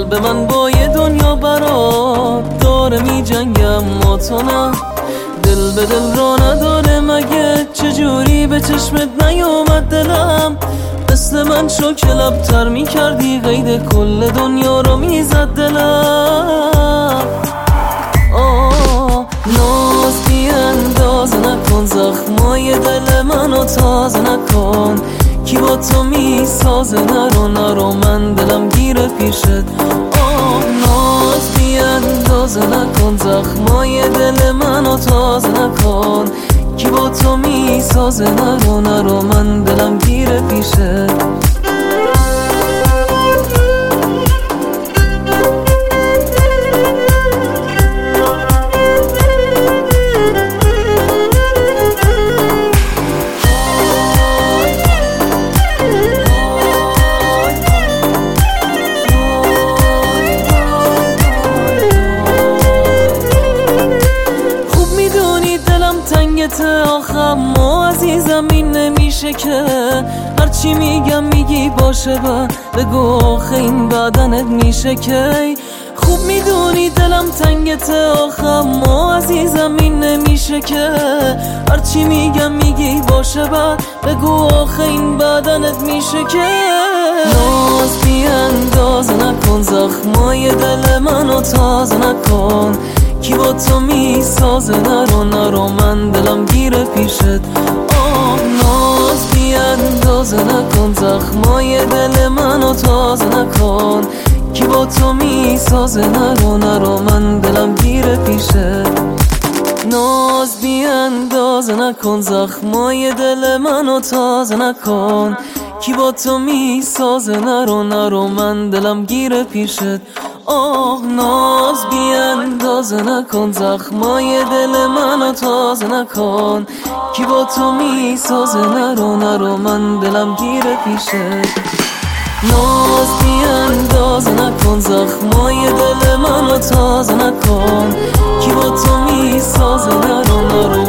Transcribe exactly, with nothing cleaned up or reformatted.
قلب من با یه دنیا برات داره می جنگم، ما تو نه. دل به دل را نداره مگه؟ چجوری به چشمت نیومد دلم؟ مثل من شو که لبتر می کردی، قید کل دنیا رو می زد دلم. آه ناز بی انداز نکن، زخمای دل منو تازه نکن. کی با تو می سازه؟ نرو نرو من دلم گیره پیشت. آه ناز بی انداز نکن، زخمای دل منو تازه نکن. کی با تو می سازه؟ نرو نرو من دلم گیره پیشت. آخم ما عزیزم این نمیشه که هرچی میگم میگی باشه با بگو آخه این بدنت میشه که. خوب میدونی دلم تنگت آخم ما عزیزم این نمیشه که هرچی میگم میگی باشه با بگو آخه این بدنت میشه که. ناز بی انداز نکن، زخمای دل منو تازه نکن. کی با تو می سازه؟ نرو نرو من دلم گیره پیشت. آه ناز بی اندازه نکن، زخمای دل منو تازه نکن. کی با تو می سازه؟ نرو نرو من دلم گیره پیشت. ناز بی اندازه نکن، زخمای دل منو تازه نکن. کی با تو می سازه؟ نرو نرو من دلم گیره پیشت. آه ناز بی اندازه نکن، زخمای دل منو تازه نکن. کی با تو می سازه؟ نرو نرو من دلم گیره پیشت. ناز بی اندازه نکن، زخمای دل منو تازه نکن. کی با تو می سازه؟ نرو نرو